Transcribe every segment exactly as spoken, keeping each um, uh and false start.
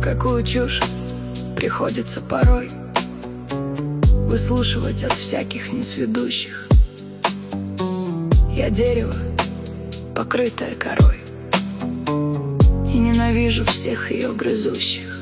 какую чушь приходится порой выслушивать от всяких несведущих. Я дерево, покрытое корой, и ненавижу всех ее грызущих.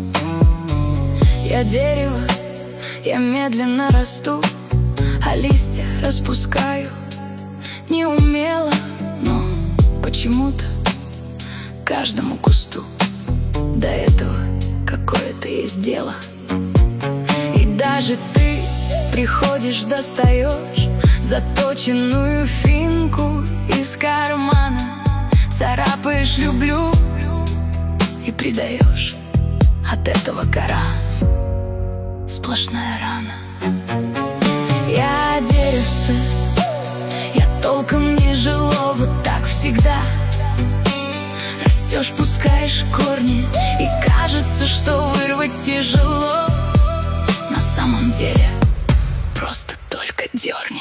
Я дерево, я медленно расту, а листья распускаю неумело, но почему-то каждому кусту до этого какое-то есть дело. И даже ты приходишь, достаешь заточенную финку из кармана, царапаешь «люблю» и предаешь. От этого кора сплошная рана. Я деревце, я толком не жило, вот так всегда. Растешь, пускаешь корни, и кажется, что вырвать тяжело. На самом деле просто только дерни.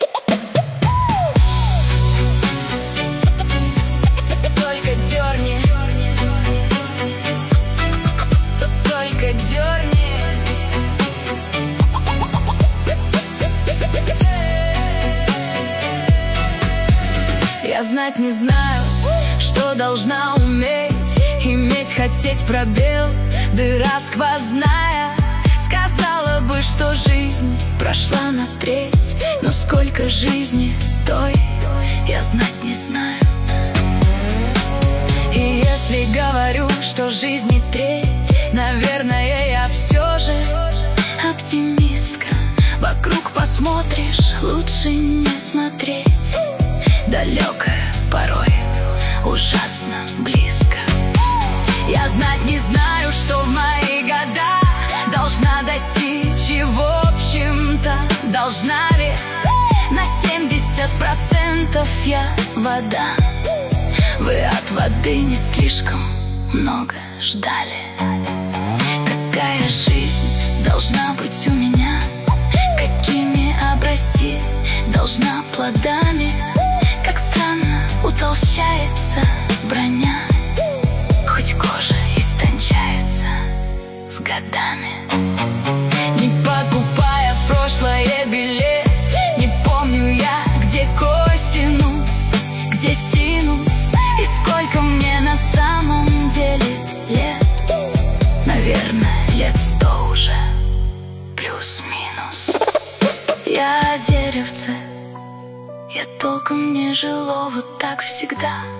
Только дерни. Только дерни. Я знать не знаю, что должна уметь, иметь, хотеть пробел, дыра сквозная. Сказала бы, что жизнь прошла на треть, но сколько жизни той я знать не знаю. И если говорю, что жизни треть, наверное, я все же оптимистка. Вокруг посмотришь, лучше не смотреть. Далекая порой ужасно близко. Я знать не знаю, что в мои года должна достичь, и в общем-то должна ли. На семьдесят процентов я вода. Вы от воды не слишком много ждали. Какая жизнь должна быть у меня? Какими обрасти должна плодами? Как странно утолщается броня, хоть кожа истончается с годами. Не покупая в прошлое билет, не помню я, где косинус, где синус, и сколько мне на самом деле лет. Наверное, лет сто уже, плюс-минус. Я деревце, я толком не жило, вот так всегда.